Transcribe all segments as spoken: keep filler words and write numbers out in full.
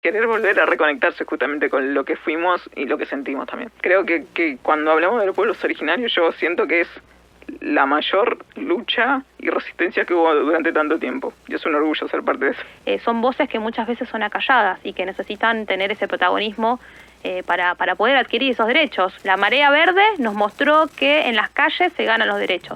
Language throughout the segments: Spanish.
Querer volver a reconectarse justamente con lo que fuimos y lo que sentimos también. Creo que, que cuando hablamos de los pueblos originarios, yo siento que es la mayor lucha y resistencia que hubo durante tanto tiempo. Y es un orgullo ser parte de eso. Eh, son voces que muchas veces son acalladas y que necesitan tener ese protagonismo eh, para, para poder adquirir esos derechos. La Marea Verde nos mostró que en las calles se ganan los derechos.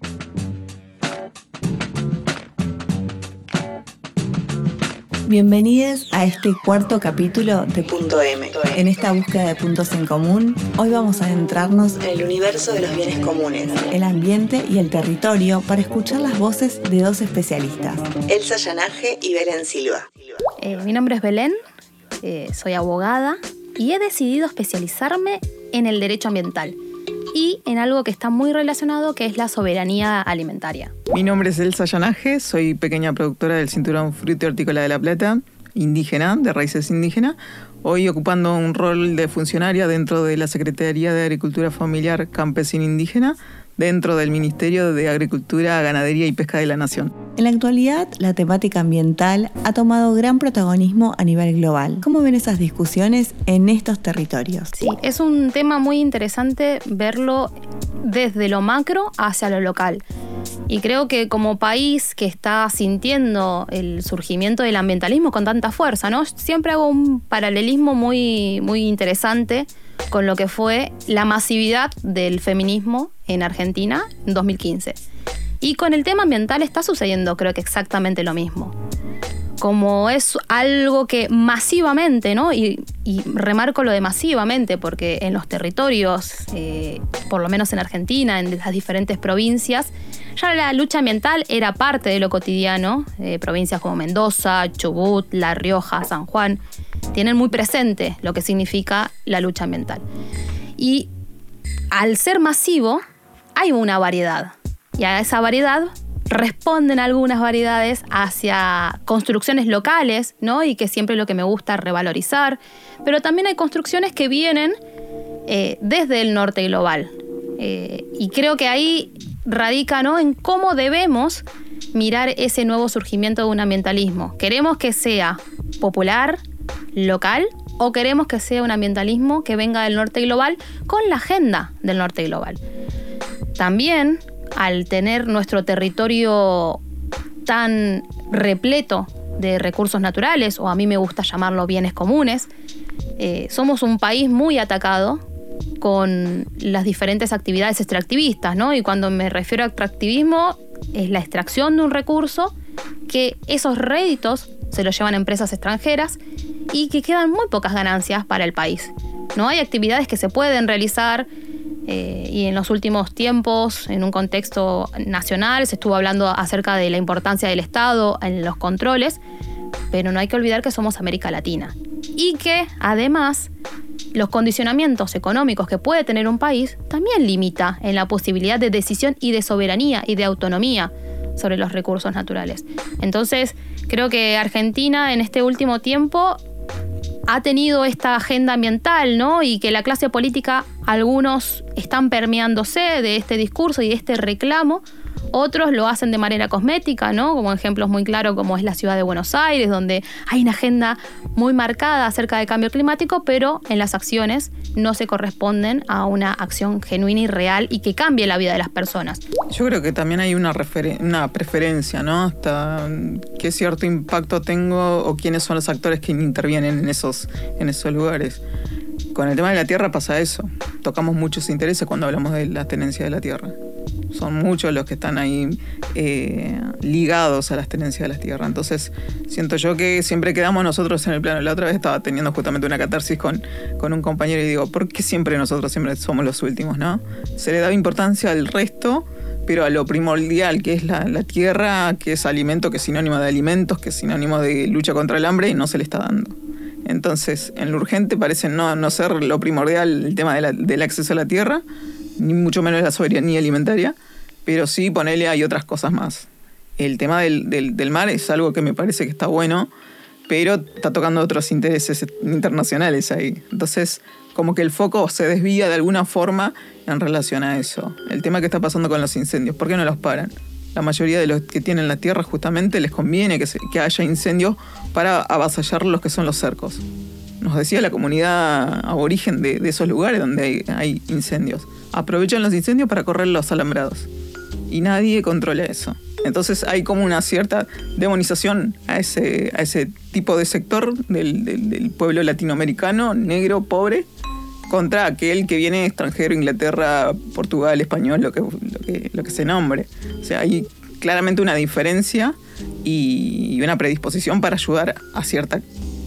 Bienvenidos a este cuarto capítulo de Punto M. En esta búsqueda de puntos en común, hoy vamos a adentrarnos en el universo de los bienes comunes, el ambiente y el territorio para escuchar las voces de dos especialistas, Elsa Llanaje y Belén Silva. Eh, mi nombre es Belén, eh, soy abogada y he decidido especializarme en el derecho ambiental y en algo que está muy relacionado, que es la soberanía alimentaria. Mi nombre es Elsa Llanaje, soy pequeña productora del Cinturón Fruto y Hortícola de La Plata, indígena, de raíces indígenas, hoy ocupando un rol de funcionaria dentro de la Secretaría de Agricultura Familiar Campesina Indígena, dentro del Ministerio de Agricultura, Ganadería y Pesca de la Nación. En la actualidad, la temática ambiental ha tomado gran protagonismo a nivel global. ¿Cómo ven esas discusiones en estos territorios? Sí, es un tema muy interesante verlo desde lo macro hacia lo local. Y creo que como país que está sintiendo el surgimiento del ambientalismo con tanta fuerza, ¿no? Siempre hago un paralelismo muy, muy interesante con lo que fue la masividad del feminismo en Argentina en dos mil quince. Y con el tema ambiental está sucediendo, creo que exactamente lo mismo. Como es algo que masivamente, ¿no? Y, y remarco lo de masivamente porque en los territorios, eh, por lo menos en Argentina, en las diferentes provincias, ya la lucha ambiental era parte de lo cotidiano. Eh, provincias como Mendoza, Chubut, La Rioja, San Juan, tienen muy presente lo que significa la lucha ambiental. Y al ser masivo, hay una variedad. Y a esa variedad responden algunas variedades hacia construcciones locales, ¿no? Y que siempre es lo que me gusta revalorizar. Pero también hay construcciones que vienen eh, desde el norte global. Eh, y creo que ahí radica, ¿no?, en cómo debemos mirar ese nuevo surgimiento de un ambientalismo. ¿Queremos que sea popular, local, o queremos que sea un ambientalismo que venga del norte global con la agenda del norte global? También, al tener nuestro territorio tan repleto de recursos naturales, o a mí me gusta llamarlo bienes comunes, eh, somos un país muy atacado con las diferentes actividades extractivistas, ¿no? Y cuando me refiero a extractivismo, es la extracción de un recurso que esos réditos se los llevan empresas extranjeras y que quedan muy pocas ganancias para el país. No hay actividades que se pueden realizar eh, y en los últimos tiempos, en un contexto nacional, se estuvo hablando acerca de la importancia del Estado en los controles, pero no hay que olvidar que somos América Latina y que además los condicionamientos económicos que puede tener un país también limita en la posibilidad de decisión y de soberanía y de autonomía sobre los recursos naturales. Entonces, creo que Argentina en este último tiempo ha tenido esta agenda ambiental, ¿no? Y que la clase política, algunos están permeándose de este discurso y de este reclamo, otros lo hacen de manera cosmética, ¿no? Como ejemplos muy claros como es la ciudad de Buenos Aires, donde hay una agenda muy marcada acerca del cambio climático, pero en las acciones no se corresponden a una acción genuina y real y que cambie la vida de las personas. Yo creo que también hay una, referen- una preferencia, ¿no? Hasta qué cierto impacto tengo o quiénes son los actores que intervienen en esos, en esos lugares. Con el tema de la tierra pasa eso. Tocamos muchos intereses cuando hablamos de la tenencia de la tierra. Son muchos los que están ahí eh, ligados a las tenencias de las tierras. Entonces, siento yo que siempre quedamos nosotros en el plano. La otra vez estaba teniendo justamente una catarsis con, con un compañero y digo, ¿por qué siempre nosotros siempre somos los últimos, no? Se le da importancia al resto, pero a lo primordial, que es la, la tierra, que es alimento, que es sinónimo de alimentos, que es sinónimo de lucha contra el hambre, no se le está dando. Entonces, en lo urgente parece no, no ser lo primordial el tema de la, del acceso a la tierra, ni mucho menos la soberanía alimentaria, pero sí ponerle hay otras cosas más. El tema del, del, del mar es algo que me parece que está bueno, pero está tocando otros intereses internacionales ahí. Entonces, como que el foco se desvía de alguna forma en relación a eso. El tema que está pasando con los incendios, ¿por qué no los paran? la mayoría de los que tienen la tierra justamente les conviene que, se, que haya incendios para avasallar los que son los cercos. Nos decía la comunidad aborigen de, de esos lugares donde hay, hay incendios. Aprovechan los incendios para correr los alambrados. Y nadie controla eso. Entonces hay como una cierta demonización a ese, a ese tipo de sector del, del, del pueblo latinoamericano, negro, pobre, contra aquel que viene extranjero, Inglaterra, Portugal, español, lo que, lo que, lo que se nombre. O sea, hay claramente una diferencia y una predisposición para ayudar a cierta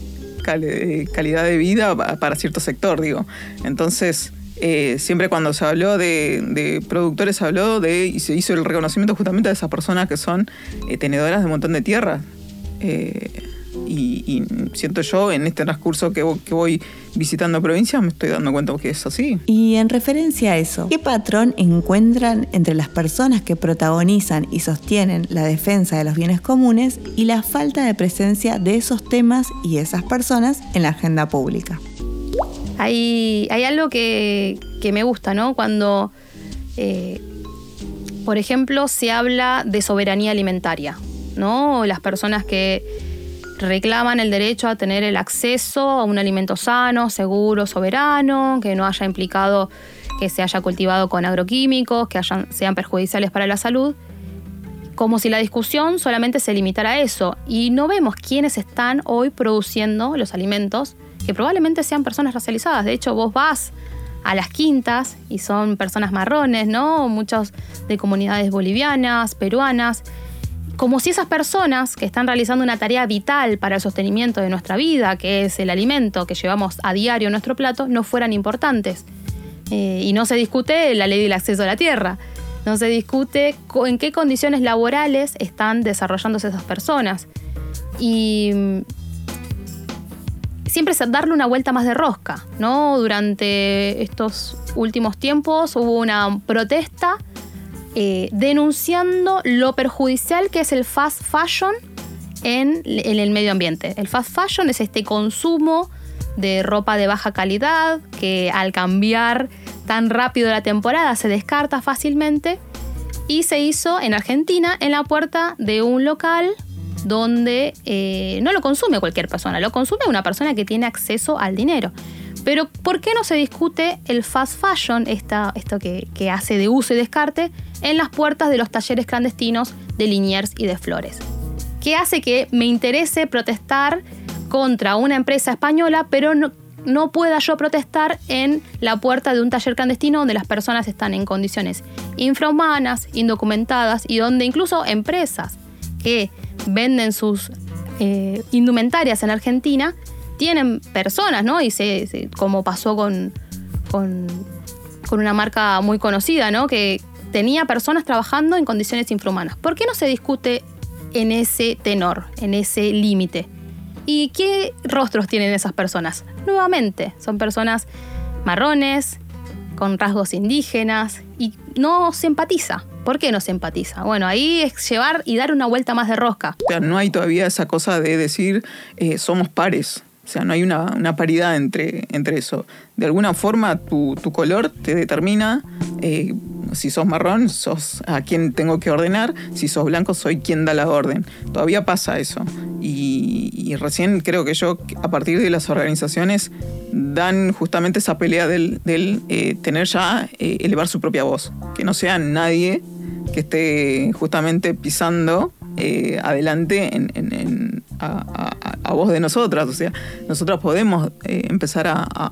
calidad de vida para cierto sector, digo. Entonces, eh, siempre cuando se habló de, de productores, se habló de, y se hizo el reconocimiento justamente de esas personas que son eh, tenedoras de un montón de tierra. Eh, y, y siento yo, en este transcurso que, que voy visitando provincias, me estoy dando cuenta que es así. Y en referencia a eso, ¿qué patrón encuentran entre las personas que protagonizan y sostienen la defensa de los bienes comunes y la falta de presencia de esos temas y esas personas en la agenda pública? Hay, hay algo que, que me gusta, ¿no? Cuando, eh, por ejemplo, se habla de soberanía alimentaria, ¿no? Las personas que reclaman el derecho a tener el acceso a un alimento sano, seguro, soberano, que no haya implicado que se haya cultivado con agroquímicos, que hayan, sean perjudiciales para la salud, como si la discusión solamente se limitara a eso. Y no vemos quiénes están hoy produciendo los alimentos, que probablemente sean personas racializadas. De hecho, vos vas a las quintas y son personas marrones, ¿no? Muchos de comunidades bolivianas, peruanas, como si esas personas que están realizando una tarea vital para el sostenimiento de nuestra vida, que es el alimento que llevamos a diario en nuestro plato, no fueran importantes. Eh, y no se discute la ley del acceso a la tierra. No se discute en qué condiciones laborales están desarrollándose esas personas. Y siempre es darle una vuelta más de rosca, ¿no? Durante estos últimos tiempos hubo una protesta Eh, denunciando lo perjudicial que es el fast fashion en, en el medio ambiente. El fast fashion es este consumo de ropa de baja calidad que al cambiar tan rápido la temporada se descarta fácilmente, y se hizo en Argentina en la puerta de un local donde eh, no lo consume cualquier persona, lo consume una persona que tiene acceso al dinero. Pero ¿por qué no se discute el fast fashion, esta, esto que, que hace de uso y descarte, en las puertas de los talleres clandestinos de Liniers y de Flores? ¿Qué hace que me interese protestar contra una empresa española, pero no, no pueda yo protestar en la puerta de un taller clandestino donde las personas están en condiciones infrahumanas, indocumentadas, y donde incluso empresas que venden sus eh, indumentarias en Argentina tienen personas, ¿no? Y se, se, como pasó con, con, con una marca muy conocida, ¿no? Que tenía personas trabajando en condiciones infrahumanas. ¿Por qué no se discute en ese tenor, en ese límite? ¿Y qué rostros tienen esas personas? Nuevamente, son personas marrones, con rasgos indígenas, y no se empatiza. ¿Por qué no se empatiza? Bueno, ahí es llevar y dar una vuelta más de rosca. O sea, no hay todavía esa cosa de decir eh, somos pares. O sea, no hay una, una paridad entre, entre eso. De alguna forma, tu, tu color te determina. Eh, si sos marrón, sos a quien tengo que ordenar. Si sos blanco, soy quien da la orden. Todavía pasa eso. Y, y recién creo que yo, a partir de las organizaciones, dan justamente esa pelea del, del eh, tener ya, eh, elevar su propia voz. Que no sea nadie que esté justamente pisando eh, adelante en, en, en A, a, a voz de nosotras. O sea, nosotras podemos eh, empezar a, a,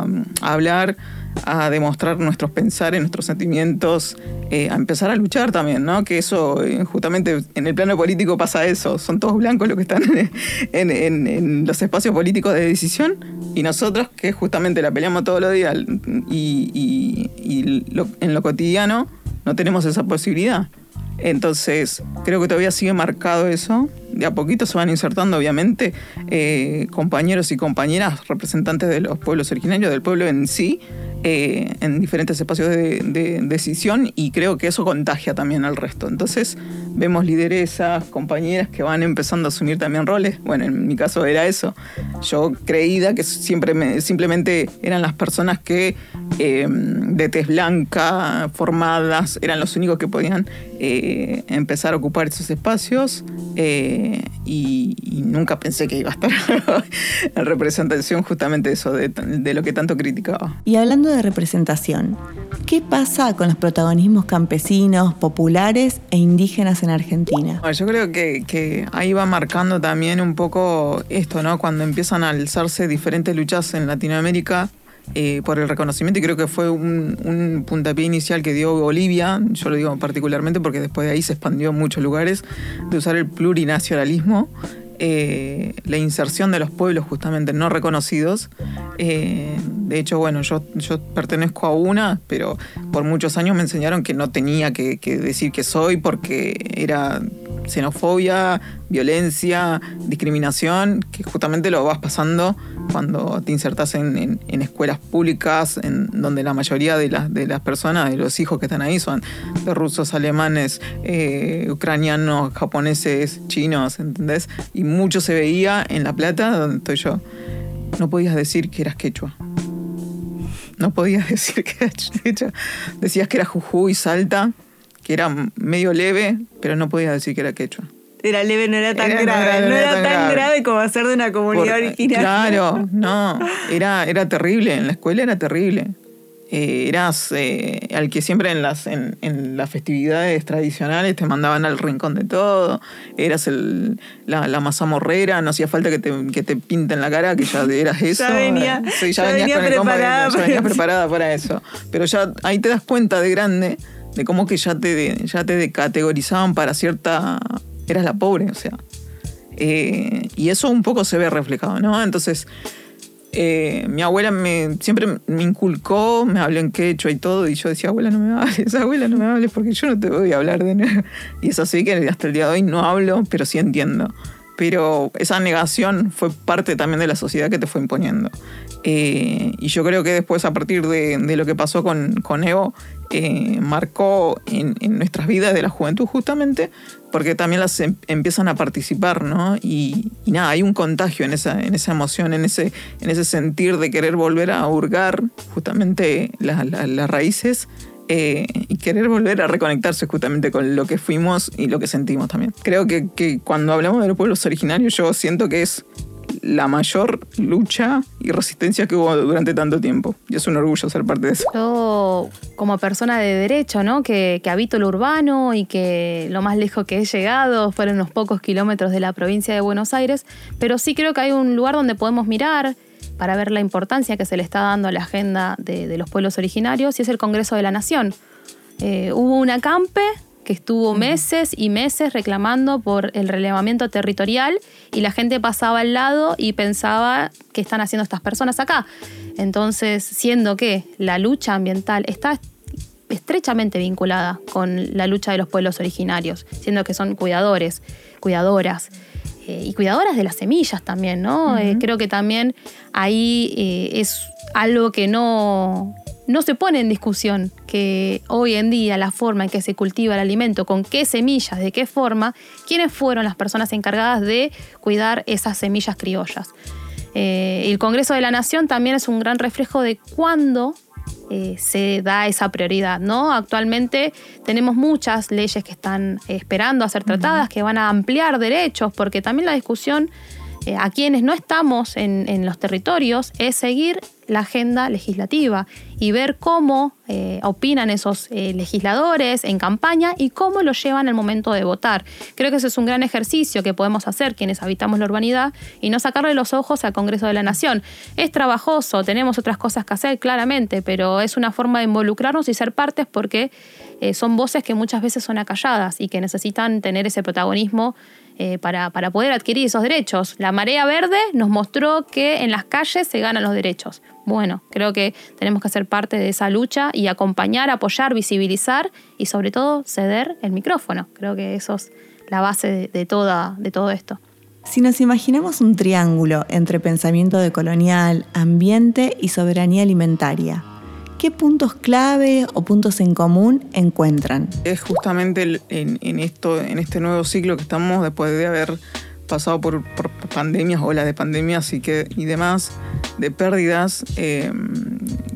a hablar, a demostrar nuestros pensares, nuestros sentimientos, eh, a empezar a luchar también, ¿no? Que eso, eh, justamente en el plano político pasa eso, son todos blancos los que están en, en, en los espacios políticos de decisión, y nosotros que justamente la peleamos todos los días y, y, y lo, en lo cotidiano no tenemos esa posibilidad. Entonces, creo que todavía sigue marcado eso. De a poquito se van insertando, obviamente, eh, compañeros y compañeras representantes de los pueblos originarios, del pueblo en sí, eh, en diferentes espacios de, de decisión, y creo que eso contagia también al resto. Entonces, vemos lideresas, compañeras que van empezando a asumir también roles. Bueno, en mi caso era eso. Yo creía que siempre me, simplemente eran las personas que eh, de tez blanca, formadas, eran los únicos que podían eh, empezar a ocupar esos espacios eh, y, y nunca pensé que iba a estar en representación justamente de eso, de, de lo que tanto criticaba. Y hablando de representación, ¿qué pasa con los protagonismos campesinos, populares e indígenas en Argentina? Bueno, yo creo que, que ahí va marcando también un poco esto, ¿no? Cuando empiezan a alzarse diferentes luchas en Latinoamérica eh, por el reconocimiento, y creo que fue un, un puntapié inicial que dio Bolivia, yo lo digo particularmente porque después de ahí se expandió en muchos lugares, de usar el plurinacionalismo. Eh, la inserción de los pueblos justamente no reconocidos. Eh, de hecho, bueno, yo, yo pertenezco a una, pero por muchos años me enseñaron que no tenía que, que decir que soy porque era xenofobia, violencia, discriminación, que justamente lo vas pasando cuando te insertas en, en, en escuelas públicas, en donde la mayoría de las, de las personas, de los hijos que están ahí, son de rusos, alemanes, eh, ucranianos, japoneses, chinos, ¿entendés? Y mucho se veía en La Plata, donde estoy yo. No podías decir que eras quechua. No podías decir que eras quechua. Decías que era Jujuy, Salta, que era medio leve, pero no podías decir que era quechua. Era leve, no era tan era, grave. No era, no era tan, tan grave. grave como ser de una comunidad Por, originaria. Claro, no. Era, era terrible. En la escuela era terrible. Eh, eras eh, al que siempre en las, en, en las festividades tradicionales te mandaban al rincón de todo. Eras el, la, la mazamorrera. No hacía falta que te, que te pinten la cara, que ya eras eso. Ya venía, sí, ya ya venía con el preparada. Ya venías preparada para eso. Pero ya ahí te das cuenta de grande de cómo que ya te, ya te categorizaban para cierta... Eras la pobre, o sea. Eh, y eso un poco se ve reflejado, ¿no? Entonces, eh, mi abuela me, siempre me inculcó, me habló en quechua y todo, y yo decía, abuela, no me hables, abuela, no me hables, porque yo no te voy a hablar de nuevo. Y es así que hasta el día de hoy no hablo, pero sí entiendo. Pero esa negación fue parte también de la sociedad que te fue imponiendo. Eh, y yo creo que después, a partir de, de lo que pasó con, con Evo, eh, marcó en, en nuestras vidas de la juventud justamente, porque también las em, empiezan a participar, ¿no? Y, y nada, hay un contagio en esa, en esa emoción, en ese, en ese sentir de querer volver a hurgar justamente la, la, las raíces. Eh, y querer volver a reconectarse justamente con lo que fuimos y lo que sentimos también. Creo que, que cuando hablamos de los pueblos originarios, yo siento que es la mayor lucha y resistencia que hubo durante tanto tiempo. Y es un orgullo ser parte de eso. Yo, como persona de derecho, ¿no? que, que habito lo urbano y que lo más lejos que he llegado fueron unos pocos kilómetros de la provincia de Buenos Aires, pero sí creo que hay un lugar donde podemos mirar para ver la importancia que se le está dando a la agenda de, de los pueblos originarios, y es el Congreso de la Nación. Eh, hubo una acampe que estuvo meses y meses reclamando por el relevamiento territorial, y la gente pasaba al lado y pensaba qué están haciendo estas personas acá. Entonces, siendo que la lucha ambiental está estrechamente vinculada con la lucha de los pueblos originarios, siendo que son cuidadores, cuidadoras, eh, y cuidadoras de las semillas también, ¿no? Uh-huh. Eh, creo que también ahí eh, es algo que no, no se pone en discusión, que hoy en día la forma en que se cultiva el alimento, con qué semillas, de qué forma, quiénes fueron las personas encargadas de cuidar esas semillas criollas. Eh, el Congreso de la Nación también es un gran reflejo de cuándo Eh, se da esa prioridad, ¿no? Actualmente tenemos muchas leyes que están esperando a ser tratadas, que van a ampliar derechos, porque también la discusión eh, a quienes no estamos en, en los territorios es seguir la agenda legislativa y ver cómo eh, opinan esos eh, legisladores en campaña y cómo lo llevan al momento de votar. Creo que ese es un gran ejercicio que podemos hacer quienes habitamos la urbanidad y no sacarle los ojos al Congreso de la Nación. Es trabajoso, tenemos otras cosas que hacer, claramente, pero es una forma de involucrarnos y ser partes, porque eh, son voces que muchas veces son acalladas y que necesitan tener ese protagonismo Eh, para, para poder adquirir esos derechos. La marea verde nos mostró que en las calles se ganan los derechos. Bueno, creo que tenemos que ser parte de esa lucha y acompañar, apoyar, visibilizar y sobre todo ceder el micrófono. Creo que eso es la base de, de, toda, de todo esto. Si nos imaginamos un triángulo entre pensamiento decolonial, ambiente y soberanía alimentaria, ¿qué puntos clave o puntos en común encuentran? Es justamente en, en, esto, en este nuevo ciclo que estamos, después de haber pasado por, por pandemias, olas de pandemias y, que, y demás, de pérdidas, eh,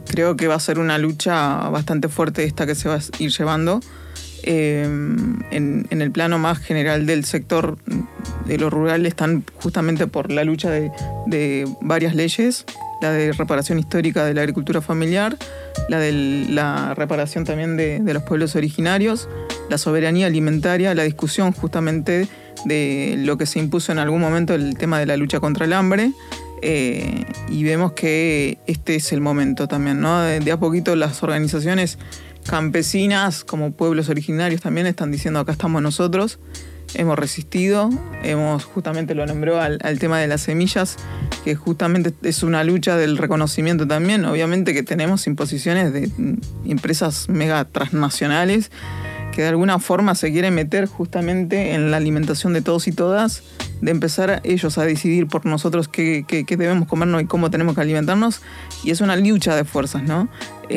creo que va a ser una lucha bastante fuerte esta que se va a ir llevando. Eh, en, en el plano más general del sector de lo rural están justamente por la lucha de, de varias leyes, la de reparación histórica de la agricultura familiar, la de la reparación también de, de los pueblos originarios, la soberanía alimentaria, la discusión justamente de lo que se impuso en algún momento, el tema de la lucha contra el hambre. Eh, y vemos que este es el momento también, ¿no? De, de a poquito las organizaciones campesinas como pueblos originarios también están diciendo acá estamos nosotros, hemos resistido, hemos justamente lo nombró al, al tema de las semillas, que justamente es una lucha del reconocimiento también, obviamente que tenemos imposiciones de empresas mega transnacionales que de alguna forma se quieren meter justamente en la alimentación de todos y todas, de empezar ellos a decidir por nosotros qué, qué, qué debemos comernos y cómo tenemos que alimentarnos, y es una lucha de fuerzas, ¿no?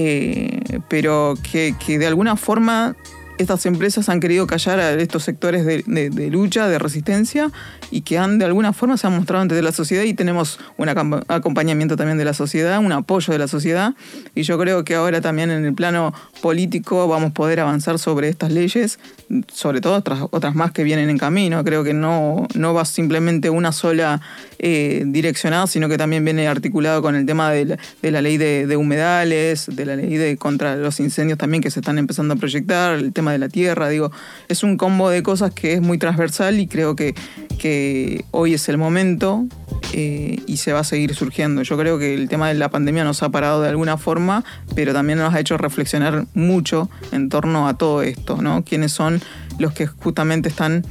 Eh, pero que, que de alguna forma estas empresas han querido callar a estos sectores de, de, de lucha, de resistencia, y que han de alguna forma se han mostrado ante la sociedad, y tenemos un acompañamiento también de la sociedad, un apoyo de la sociedad, y yo creo que ahora también en el plano político vamos a poder avanzar sobre estas leyes, sobre todo otras, otras más que vienen en camino. Creo que no, no va simplemente una sola eh, direccionada, sino que también viene articulado con el tema de la, de la ley de, de humedales, de la ley de contra los incendios también que se están empezando a proyectar, el tema de la tierra, digo, es un combo de cosas que es muy transversal, y creo que, que hoy es el momento eh, y se va a seguir surgiendo. Yo creo que el tema de la pandemia nos ha parado de alguna forma, pero también nos ha hecho reflexionar mucho en torno a todo esto, ¿no? Quiénes son los que justamente están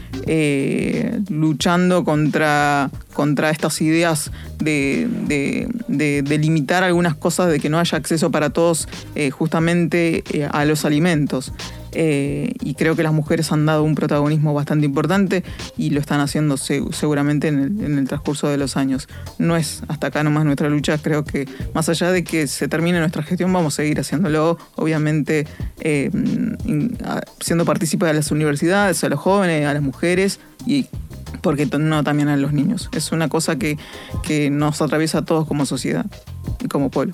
eh, luchando contra, contra estas ideas de, de, de, de limitar algunas cosas, de que no haya acceso para todos eh, justamente eh, a los alimentos. Eh, y creo que las mujeres han dado un protagonismo bastante importante y lo están haciendo se, seguramente en el, en el transcurso de los años. No es hasta acá nomás nuestra lucha, creo que más allá de que se termine nuestra gestión vamos a seguir haciéndolo, obviamente eh, siendo partícipes de las universidades, a los jóvenes, a las mujeres y porque no también a los niños. Es una cosa que, que nos atraviesa a todos como sociedad y como pueblo.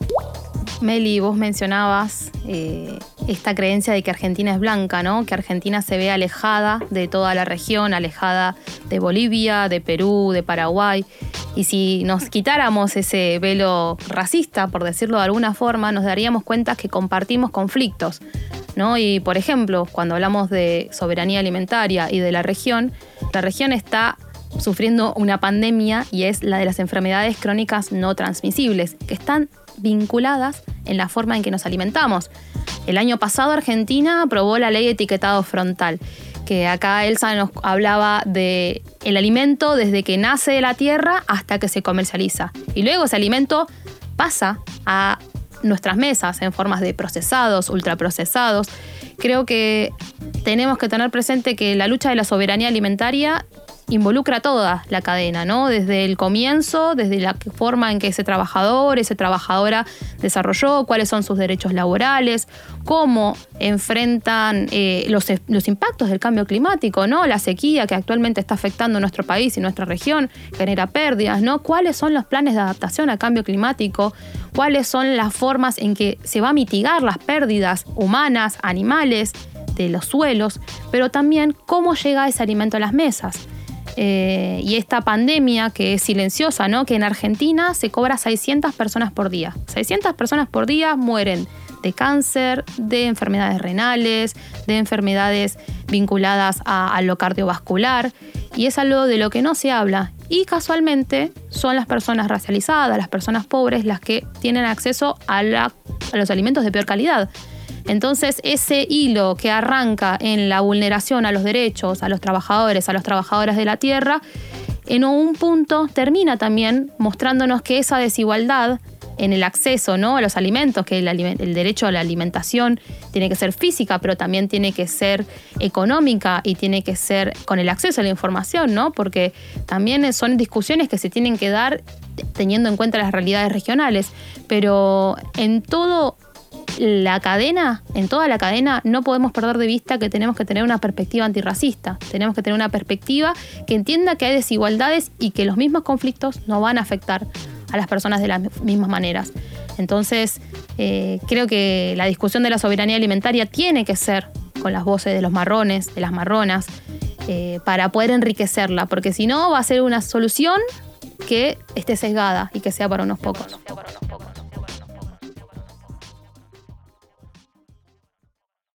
Meli, vos mencionabas eh, esta creencia de que Argentina es blanca, ¿no? Que Argentina se ve alejada de toda la región, alejada de Bolivia, de Perú, de Paraguay. Y si nos quitáramos ese velo racista, por decirlo de alguna forma, nos daríamos cuenta que compartimos conflictos, ¿no? Y, por ejemplo, cuando hablamos de soberanía alimentaria y de la región, la región está sufriendo una pandemia y es la de las enfermedades crónicas no transmisibles, que están vinculadas en la forma en que nos alimentamos. El año pasado Argentina aprobó la ley de etiquetado frontal, que acá Elsa nos hablaba de el alimento desde que nace de la tierra hasta que se comercializa. Y luego ese alimento pasa a nuestras mesas en formas de procesados, ultraprocesados. Creo que tenemos que tener presente que la lucha de la soberanía alimentaria involucra toda la cadena, ¿no? Desde el comienzo, desde la forma en que ese trabajador, esa trabajadora desarrolló, cuáles son sus derechos laborales, cómo enfrentan eh, los, los impactos del cambio climático, ¿no? La sequía que actualmente está afectando nuestro país y nuestra región genera pérdidas, ¿no? ¿Cuáles son los planes de adaptación al cambio climático? ¿Cuáles son las formas en que se va a mitigar las pérdidas humanas, animales, de los suelos? Pero también cómo llega ese alimento a las mesas. Eh, y esta pandemia que es silenciosa, ¿no? Que en Argentina se cobra seiscientas personas por día. seiscientas personas por día mueren de cáncer, de enfermedades renales, de enfermedades vinculadas a, a lo cardiovascular. Y es algo de lo que no se habla. Y casualmente son las personas racializadas, las personas pobres, las que tienen acceso a, la, a los alimentos de peor calidad. Entonces, ese hilo que arranca en la vulneración a los derechos, a los trabajadores, a las trabajadoras de la tierra, en un punto termina también mostrándonos que esa desigualdad en el acceso, ¿no?, a los alimentos, que el, el derecho a la alimentación tiene que ser física, pero también tiene que ser económica y tiene que ser con el acceso a la información, ¿no? Porque también son discusiones que se tienen que dar teniendo en cuenta las realidades regionales. Pero en todo la cadena, en toda la cadena, no podemos perder de vista que tenemos que tener una perspectiva antirracista. Tenemos que tener una perspectiva que entienda que hay desigualdades y que los mismos conflictos no van a afectar a las personas de las mismas maneras. Entonces, Eh, creo que la discusión de la soberanía alimentaria tiene que ser con las voces de los marrones, de las marronas, eh, para poder enriquecerla, porque si no va a ser una solución que esté sesgada y que sea para unos pocos.